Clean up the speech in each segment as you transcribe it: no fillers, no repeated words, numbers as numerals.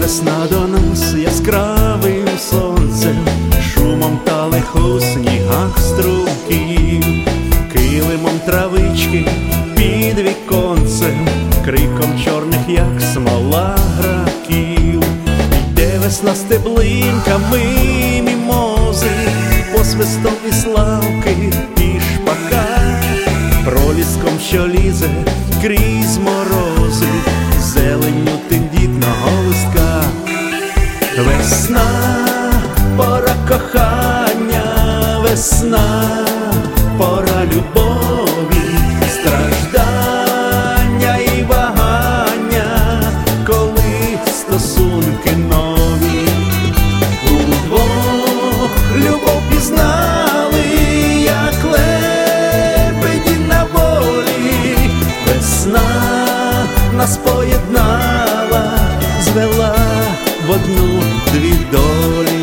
весна до нас яскравим сонцем, шумом талих у снігах струмків, килимом травички під віконцем, криком чорних, як смола, граків. Йде весна стеблинками мімози, посвистом віславки і шпака, проліском, що лізе крізь морози, зеленню тендітного листка. Весна, пора кохання, весна, пора любові, страждання і вагання, коли стосунки нові. Удвох любов пізнали, як лебеді на волі. Весна нас поєднала, звела в одну-дві долі.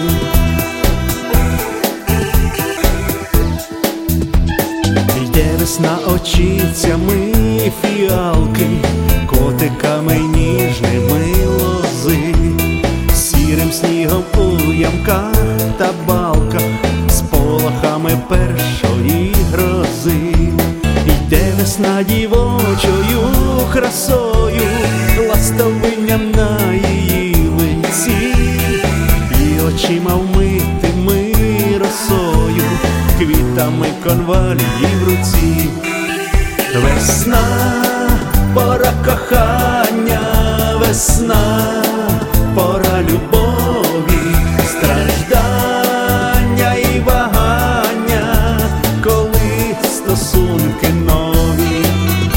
Йде весна очицями фіалки, котиками ніжними лози, сірим снігом у ямках та балках, сполохами першої грози. Йде весна дівочою красою, ластовинням на її лиці, і очима вмитими росою, квітами конвалії в руці. Весна, пора кохання, весна, пора любові, страждання і вагання, коли стосунки нові.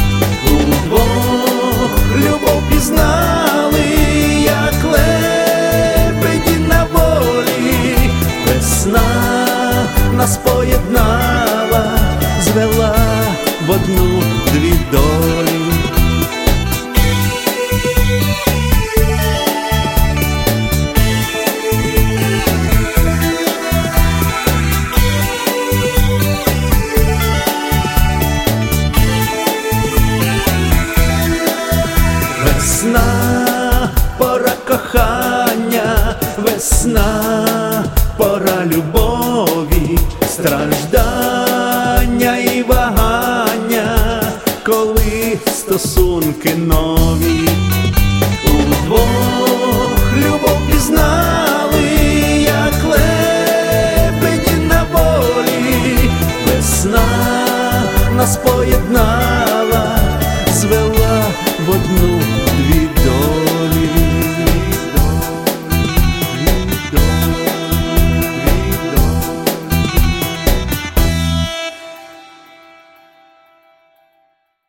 Удвох любов пізнали, як лебеді на волі. Весна нас поєднала, звела в одну-дві долі. Весна, пора кохання, весна, пора любові, страждання і вагання, коли стосунки нові. Удвох любов пізнали,